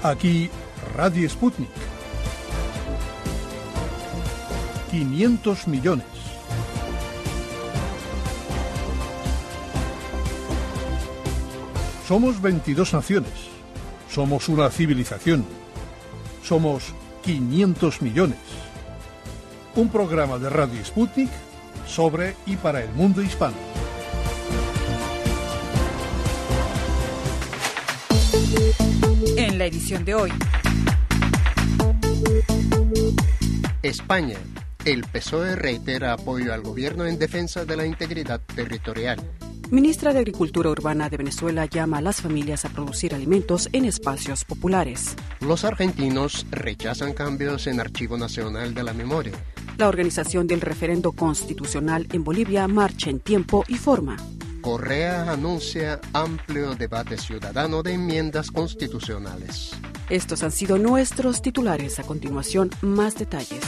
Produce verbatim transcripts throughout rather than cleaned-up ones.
Aquí Radio Sputnik. quinientos millones. Somos veintidós naciones. Somos una civilización. Somos quinientos millones. Un programa de Radio Sputnik sobre y para el mundo hispano. En la edición de hoy. España. El P S O E reitera apoyo al gobierno en defensa de la integridad territorial. Ministra de Agricultura Urbana de Venezuela llama a las familias a producir alimentos en espacios populares. Los argentinos rechazan cambios en Archivo Nacional de la Memoria. La organización del referendo constitucional en Bolivia marcha en tiempo y forma. Correa anuncia amplio debate ciudadano de enmiendas constitucionales. Estos han sido nuestros titulares. A continuación, más detalles.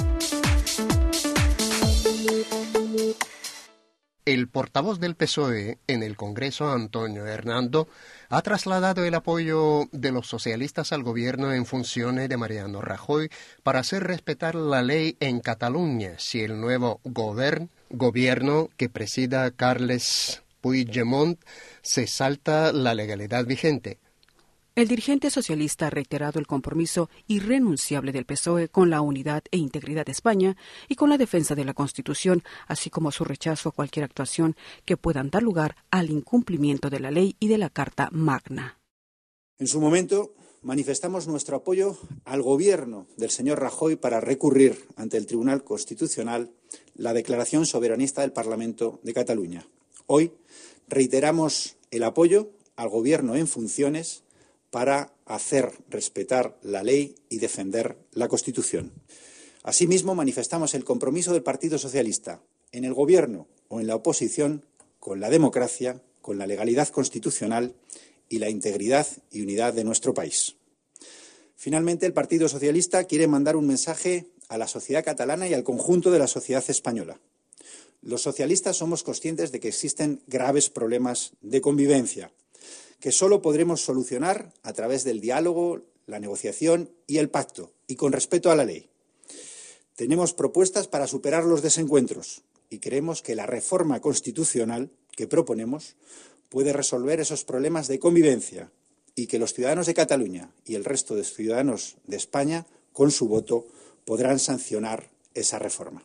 El portavoz del P S O E en el Congreso, Antonio Hernando, ha trasladado el apoyo de los socialistas al gobierno en funciones de Mariano Rajoy para hacer respetar la ley en Cataluña si el nuevo govern, gobierno que presida Carles Puigdemont se salta la legalidad vigente. El dirigente socialista ha reiterado el compromiso irrenunciable del P S O E con la unidad e integridad de España y con la defensa de la Constitución, así como su rechazo a cualquier actuación que pueda dar lugar al incumplimiento de la ley y de la Carta Magna. En su momento manifestamos nuestro apoyo al gobierno del señor Rajoy para recurrir ante el Tribunal Constitucional la declaración soberanista del Parlamento de Cataluña. Hoy reiteramos el apoyo al gobierno en funciones para hacer respetar la ley y defender la Constitución. Asimismo, manifestamos el compromiso del Partido Socialista, en el Gobierno o en la oposición, con la democracia, con la legalidad constitucional y la integridad y unidad de nuestro país. Finalmente, el Partido Socialista quiere mandar un mensaje a la sociedad catalana y al conjunto de la sociedad española. Los socialistas somos conscientes de que existen graves problemas de convivencia, que solo podremos solucionar a través del diálogo, la negociación y el pacto, y con respeto a la ley. Tenemos propuestas para superar los desencuentros y creemos que la reforma constitucional que proponemos puede resolver esos problemas de convivencia y que los ciudadanos de Cataluña y el resto de ciudadanos de España, con su voto, podrán sancionar esa reforma.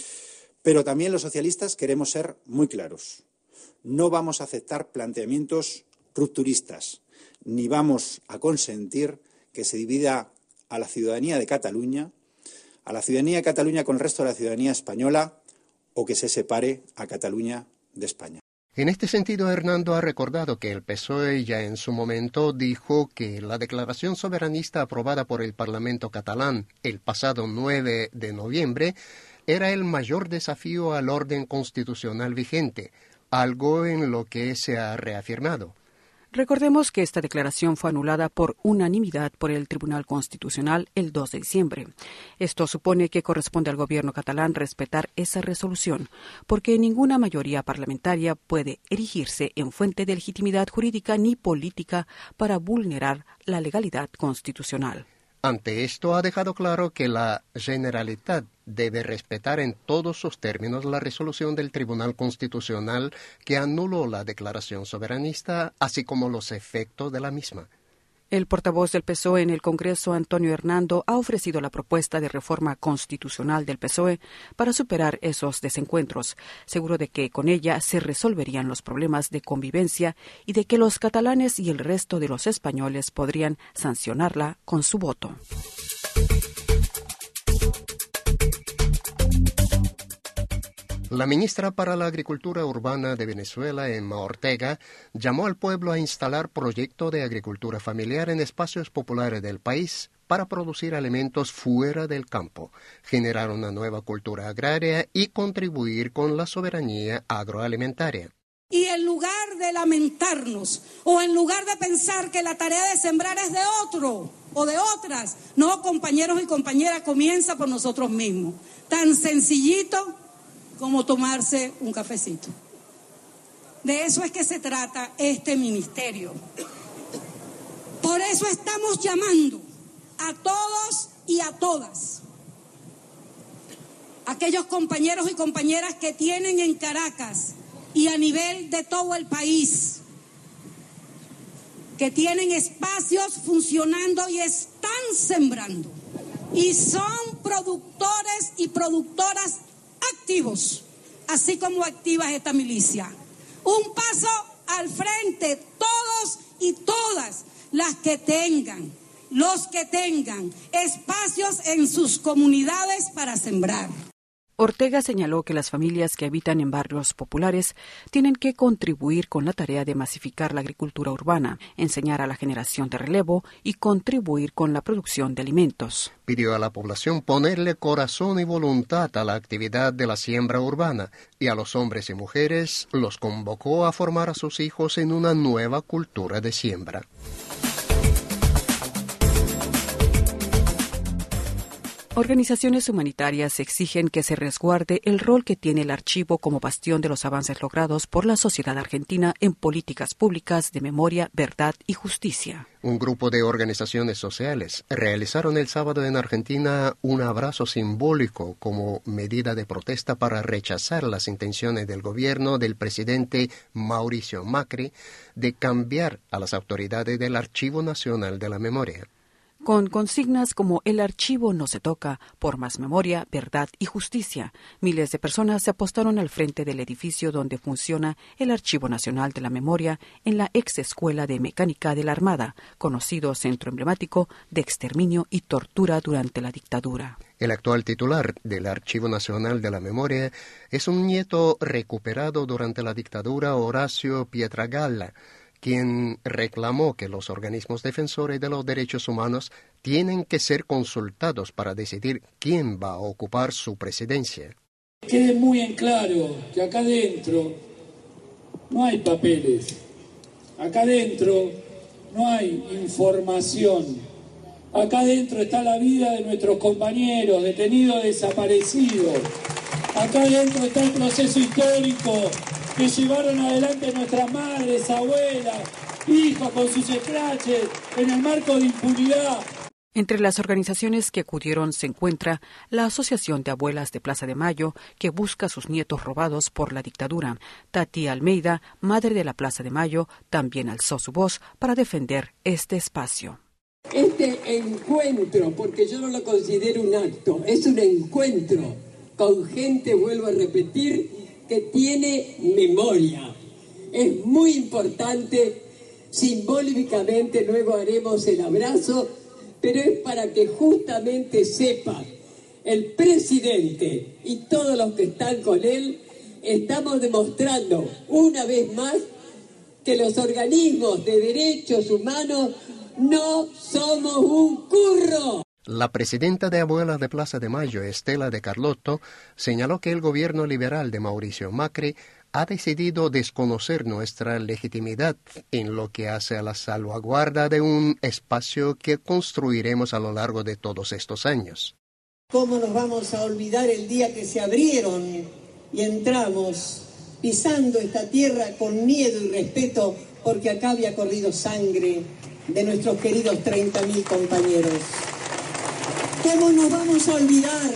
Pero también los socialistas queremos ser muy claros. No vamos a aceptar planteamientos rupturistas, ni vamos a consentir que se divida a la ciudadanía de Cataluña, a la ciudadanía de Cataluña con el resto de la ciudadanía española, o que se separe a Cataluña de España. En este sentido, Hernando ha recordado que el P S O E ya en su momento dijo que la declaración soberanista aprobada por el Parlamento catalán el pasado nueve de noviembre era el mayor desafío al orden constitucional vigente, algo en lo que se ha reafirmado. Recordemos que esta declaración fue anulada por unanimidad por el Tribunal Constitucional el dos de diciembre. Esto supone que corresponde al gobierno catalán respetar esa resolución, porque ninguna mayoría parlamentaria puede erigirse en fuente de legitimidad jurídica ni política para vulnerar la legalidad constitucional. Ante esto ha dejado claro que la Generalitat debe respetar en todos sus términos la resolución del Tribunal Constitucional que anuló la declaración soberanista, así como los efectos de la misma. El portavoz del P S O E en el Congreso, Antonio Hernando, ha ofrecido la propuesta de reforma constitucional del P S O E para superar esos desencuentros, seguro de que con ella se resolverían los problemas de convivencia y de que los catalanes y el resto de los españoles podrían sancionarla con su voto. La ministra para la Agricultura Urbana de Venezuela, Emma Ortega, llamó al pueblo a instalar proyectos de agricultura familiar en espacios populares del país para producir alimentos fuera del campo, generar una nueva cultura agraria y contribuir con la soberanía agroalimentaria. Y en lugar de lamentarnos o en lugar de pensar que la tarea de sembrar es de otro o de otras, no, compañeros y compañeras, comienza por nosotros mismos. Tan sencillito como tomarse un cafecito. De eso es que se trata este ministerio. Por Por eso estamos llamando a todos y a todas, aquellos compañeros y compañeras que tienen en Caracas y a nivel de todo el país, que tienen espacios funcionando y están sembrando, y son productores y productoras activos, así como activas esta milicia. Un paso al frente, todos y todas las que tengan, los que tengan espacios en sus comunidades para sembrar. Ortega señaló que las familias que habitan en barrios populares tienen que contribuir con la tarea de masificar la agricultura urbana, enseñar a la generación de relevo y contribuir con la producción de alimentos. Pidió a la población ponerle corazón y voluntad a la actividad de la siembra urbana y a los hombres y mujeres los convocó a formar a sus hijos en una nueva cultura de siembra. Organizaciones humanitarias exigen que se resguarde el rol que tiene el archivo como bastión de los avances logrados por la sociedad argentina en políticas públicas de memoria, verdad y justicia. Un grupo de organizaciones sociales realizaron el sábado en Argentina un abrazo simbólico como medida de protesta para rechazar las intenciones del gobierno del presidente Mauricio Macri de cambiar a las autoridades del Archivo Nacional de la Memoria. Con consignas como el archivo no se toca, por más memoria, verdad y justicia, miles de personas se apostaron al frente del edificio donde funciona el Archivo Nacional de la Memoria en la ex Escuela de Mecánica de la Armada, conocido centro emblemático de exterminio y tortura durante la dictadura. El actual titular del Archivo Nacional de la Memoria es un nieto recuperado durante la dictadura, Horacio Pietragalla, quien reclamó que los organismos defensores de los derechos humanos tienen que ser consultados para decidir quién va a ocupar su presidencia. Quede muy en claro que acá adentro no hay papeles, acá adentro no hay información, acá adentro está la vida de nuestros compañeros detenidos, desaparecidos, acá adentro está el proceso histórico que llevaron adelante nuestras madres, abuelas, hijos con sus escraches en el marco de impunidad. Entre las organizaciones que acudieron se encuentra la Asociación de Abuelas de Plaza de Mayo, que busca a sus nietos robados por la dictadura. Tati Almeida, madre de la Plaza de Mayo, también alzó su voz para defender este espacio. Este encuentro, porque yo no lo considero un acto, es un encuentro con gente, vuelvo a repetir, que tiene memoria. Es muy importante, simbólicamente luego haremos el abrazo, pero es para que justamente sepa el presidente y todos los que están con él, estamos demostrando una vez más que los organismos de derechos humanos no somos un curro. La presidenta de Abuelas de Plaza de Mayo, Estela de Carlotto, señaló que el gobierno liberal de Mauricio Macri ha decidido desconocer nuestra legitimidad en lo que hace a la salvaguarda de un espacio que construiremos a lo largo de todos estos años. ¿Cómo nos vamos a olvidar el día que se abrieron y entramos pisando esta tierra con miedo y respeto porque acá había corrido sangre de nuestros queridos treinta mil compañeros? ¿Cómo nos vamos a olvidar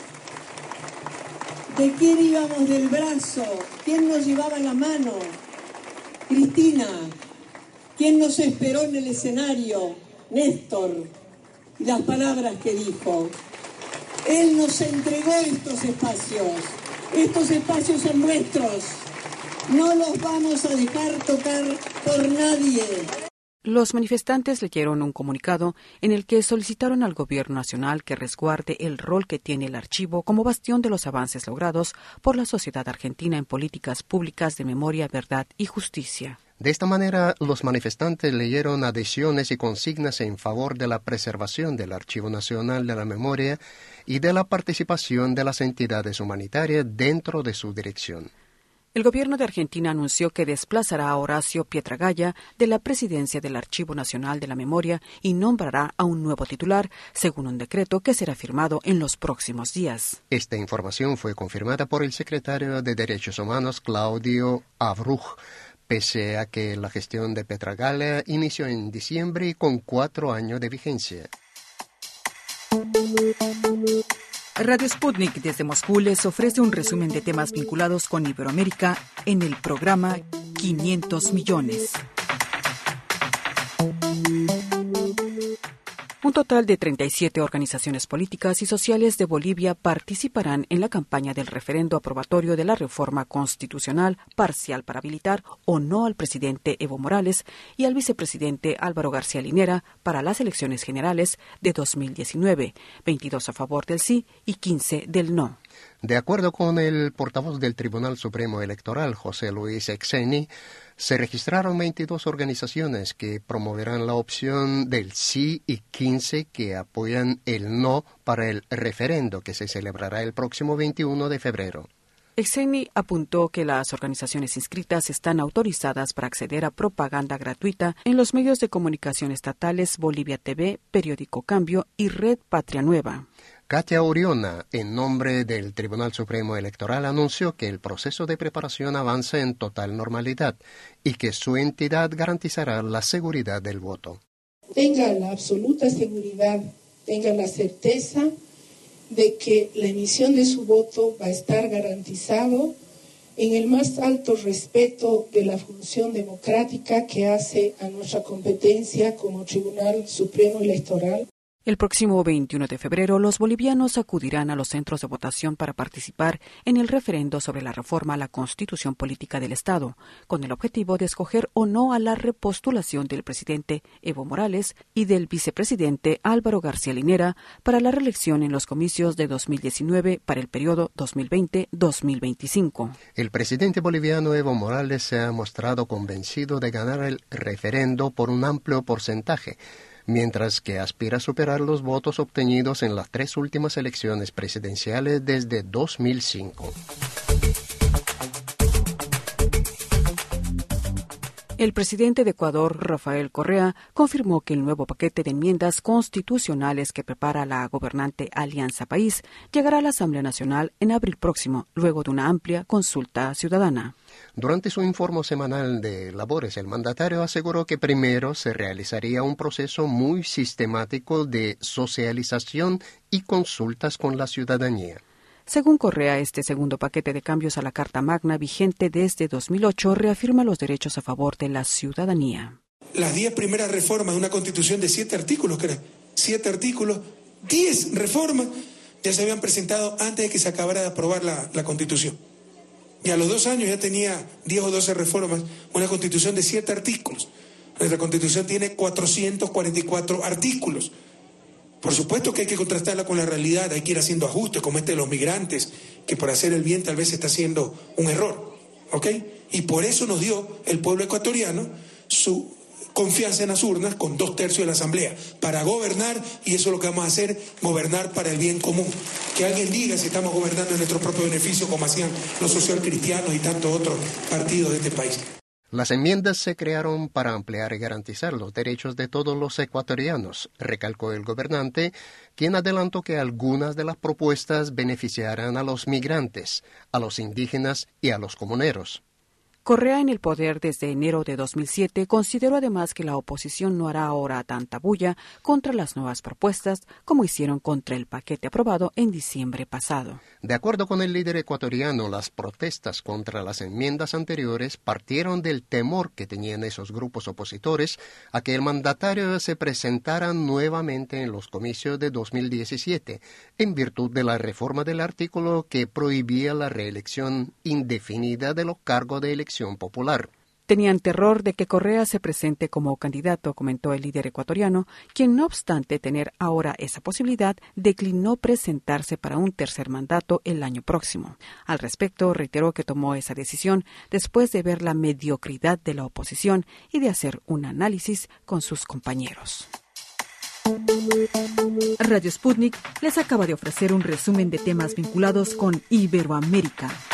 de quién íbamos del brazo, quién nos llevaba la mano? Cristina, quién nos esperó en el escenario, Néstor, y las palabras que dijo. Él nos entregó estos espacios, estos espacios son nuestros, no los vamos a dejar tocar por nadie. Los manifestantes leyeron un comunicado en el que solicitaron al Gobierno Nacional que resguarde el rol que tiene el archivo como bastión de los avances logrados por la sociedad argentina en políticas públicas de memoria, verdad y justicia. De esta manera, los manifestantes leyeron adhesiones y consignas en favor de la preservación del Archivo Nacional de la Memoria y de la participación de las entidades humanitarias dentro de su dirección. El gobierno de Argentina anunció que desplazará a Horacio Pietragalla de la presidencia del Archivo Nacional de la Memoria y nombrará a un nuevo titular, según un decreto que será firmado en los próximos días. Esta información fue confirmada por el secretario de Derechos Humanos, Claudio Abruj, pese a que la gestión de Petragala inició en diciembre y con cuatro años de vigencia. Radio Sputnik desde Moscú les ofrece un resumen de temas vinculados con Iberoamérica en el programa quinientos millones. Un total de treinta y siete organizaciones políticas y sociales de Bolivia participarán en la campaña del referendo aprobatorio de la reforma constitucional parcial para habilitar o no al presidente Evo Morales y al vicepresidente Álvaro García Linera para las elecciones generales de dos mil diecinueve, veintidós a favor del sí y quince del no. De acuerdo con el portavoz del Tribunal Supremo Electoral, José Luis Exeni, se registraron veintidós organizaciones que promoverán la opción del sí y quince que apoyan el no para el referendo que se celebrará el próximo veintiuno de febrero. Exeni apuntó que las organizaciones inscritas están autorizadas para acceder a propaganda gratuita en los medios de comunicación estatales Bolivia T V, Periódico Cambio y Red Patria Nueva. Katia Oriona, en nombre del Tribunal Supremo Electoral, anunció que el proceso de preparación avanza en total normalidad y que su entidad garantizará la seguridad del voto. Tenga la absoluta seguridad, tenga la certeza de que la emisión de su voto va a estar garantizado en el más alto respeto de la función democrática que hace a nuestra competencia como Tribunal Supremo Electoral. El próximo veintiuno de febrero, los bolivianos acudirán a los centros de votación para participar en el referendo sobre la reforma a la Constitución Política del Estado, con el objetivo de escoger o no a la repostulación del presidente Evo Morales y del vicepresidente Álvaro García Linera para la reelección en los comicios de dos mil diecinueve para el periodo dos mil veinte a dos mil veinticinco. El presidente boliviano Evo Morales se ha mostrado convencido de ganar el referendo por un amplio porcentaje, mientras que aspira a superar los votos obtenidos en las tres últimas elecciones presidenciales desde dos mil cinco. El presidente de Ecuador, Rafael Correa, confirmó que el nuevo paquete de enmiendas constitucionales que prepara la gobernante Alianza País llegará a la Asamblea Nacional en abril próximo, luego de una amplia consulta ciudadana. Durante su informe semanal de labores, el mandatario aseguró que primero se realizaría un proceso muy sistemático de socialización y consultas con la ciudadanía. Según Correa, este segundo paquete de cambios a la Carta Magna, vigente desde dos mil ocho, reafirma los derechos a favor de la ciudadanía. Las diez primeras reformas de una constitución de siete artículos, que eran siete artículos, diez reformas, ya se habían presentado antes de que se acabara de aprobar la, la constitución. Y a los dos años ya tenía diez o doce reformas, una constitución de siete artículos. Nuestra constitución tiene cuatrocientos cuarenta y cuatro artículos. Por supuesto que hay que contrastarla con la realidad, hay que ir haciendo ajustes, como este de los migrantes, que por hacer el bien tal vez está haciendo un error, ¿ok? Y por eso nos dio el pueblo ecuatoriano su confianza en las urnas con dos tercios de la Asamblea, para gobernar, y eso es lo que vamos a hacer, gobernar para el bien común. Que alguien diga si estamos gobernando en nuestro propio beneficio, como hacían los socialcristianos y tantos otros partidos de este país. Las enmiendas se crearon para ampliar y garantizar los derechos de todos los ecuatorianos, recalcó el gobernante, quien adelantó que algunas de las propuestas beneficiarán a los migrantes, a los indígenas y a los comuneros. Correa, en el poder desde enero de dos mil siete, consideró además que la oposición no hará ahora tanta bulla contra las nuevas propuestas como hicieron contra el paquete aprobado en diciembre pasado. De acuerdo con el líder ecuatoriano, las protestas contra las enmiendas anteriores partieron del temor que tenían esos grupos opositores a que el mandatario se presentara nuevamente en los comicios de dos mil diecisiete, en virtud de la reforma del artículo que prohibía la reelección indefinida de los cargos de elección popular. Tenían terror de que Correa se presente como candidato, comentó el líder ecuatoriano, quien, no obstante tener ahora esa posibilidad, declinó presentarse para un tercer mandato el año próximo. Al respecto, reiteró que tomó esa decisión después de ver la mediocridad de la oposición y de hacer un análisis con sus compañeros. Radio Sputnik les acaba de ofrecer un resumen de temas vinculados con Iberoamérica.